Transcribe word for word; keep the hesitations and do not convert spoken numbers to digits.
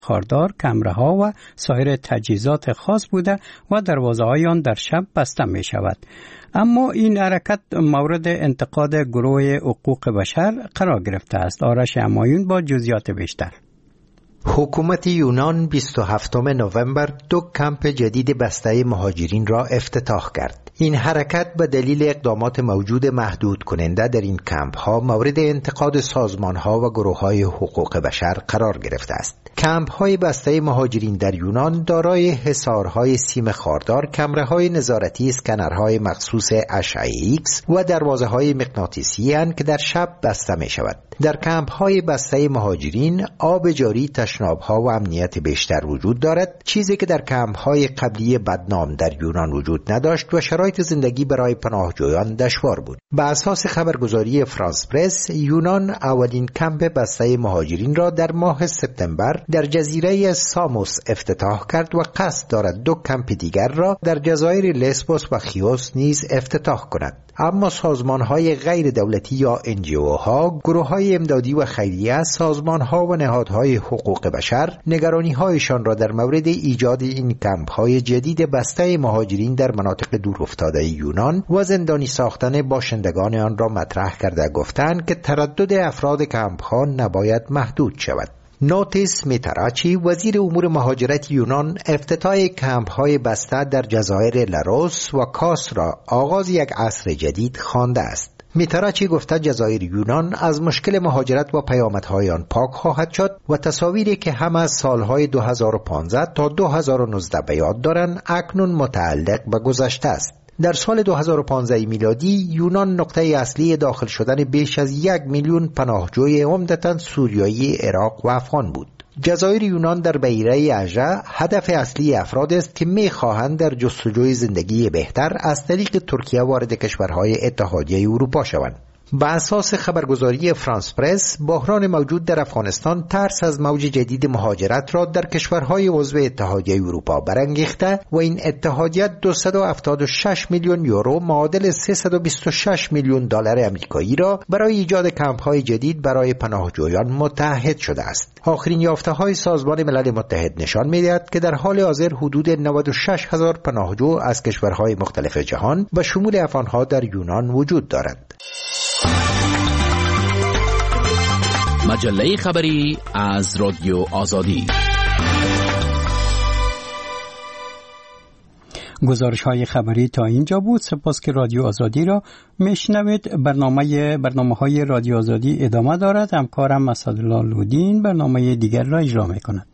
خاردار، کمره‌ها و سایر تجهیزات خاص بوده و دروازه‌های آن در شب بسته می شود. اما این حرکت مورد انتقاد گروه حقوق بشر قرار گرفته است. آرش همایون با جزئیات بیشتر. حکومت یونان بیست و هفتم نوامبر دو کمپ جدید بسته مهاجرین را افتتاح کرد. این حرکت به دلیل اقدامات موجود محدود کننده در این کمپ ها مورد انتقاد سازمان ها و گروه های حقوق بشر قرار گرفته است. کمپ های بسته مهاجرین در یونان دارای حصارهای سیم خاردار، کمره های نظارتی، اسکنرهای مخصوص اشعه ایکس و دروازه های مغناطیسی اند که در شب بسته می شود. در کمپ های بسته مهاجرین آب جاری، تشناب ها و امنیت بیشتر وجود دارد، چیزی که در کمپ های قبلی بدنام در یونان وجود نداشت و شرایط زندگی برای پناهجویان دشوار بود. به اساس خبرگزاری فرانس پرس، یونان اولین کمپ بسته مهاجرین را در ماه سپتامبر در جزیره ساموس افتتاح کرد و قصد دارد دو کمپ دیگر را در جزایر لسبوس و خیوس نیز افتتاح کند. اما سازمان‌های غیر دولتی یا ان جی او ها، گروه‌های امدادی و خیریه، سازمان‌ها و نهادهای حقوق بشر نگرانی‌هایشان را در مورد ایجاد این کمپ‌های جدید بسته مهاجرین در مناطق دورافتاده یونان و زندانی ساختن باشندگان آن را مطرح کرده گفتند که تردد افراد کمپ‌ها نباید محدود شود. نوتیس میتراچی، وزیر امور مهاجرت یونان، افتتاح کمپ‌های بسته در جزایر لاروس و کاس را آغاز یک عصر جدید خوانده است. میتراچی گفته جزایر یونان از مشکل مهاجرت و پیامدهای آن پاک خواهد شد و تصاویری که هم از سالهای دو هزار و پانزده تا دو هزار و نوزده به یاد دارند اکنون متعلق به گذشته است. در سال دو هزار و پانزده میلادی یونان نقطه اصلی داخل شدن بیش از یک میلیون پناهجوی عمدتاً سوریایی، عراق و افغان بود. جزایر یونان در بحیره اژه هدف اصلی افراد است که می‌خواهند در جستجوی زندگی بهتر از طریق ترکیه وارد کشورهای اتحادیه اروپا شوند. به اساس خبرگزاری فرانس پرس، بحران موجود در افغانستان ترس از موج جدید مهاجرت را در کشورهای عضو اتحادیه اروپا برانگیخته و این اتحادیه دویست و هفتاد و شش میلیون یورو معادل سیصد و بیست و شش میلیون دلار آمریکایی را برای ایجاد کمپ‌های جدید برای پناهجویان متحد شده است. آخرین یافته‌های سازمان ملل متحد نشان می‌دهد که در حال حاضر حدود نود و شش هزار پناهجو از کشورهای مختلف جهان به شمول افغان‌ها در یونان وجود دارند. مجله خبری از رادیو آزادی. گزارش های خبری تا اینجا بود. سپاس که رادیو آزادی را میشنوید. برنامه برنامه های رادیو آزادی ادامه دارد. همکارم اسدالله لودین برنامه دیگر را اجرا میکند.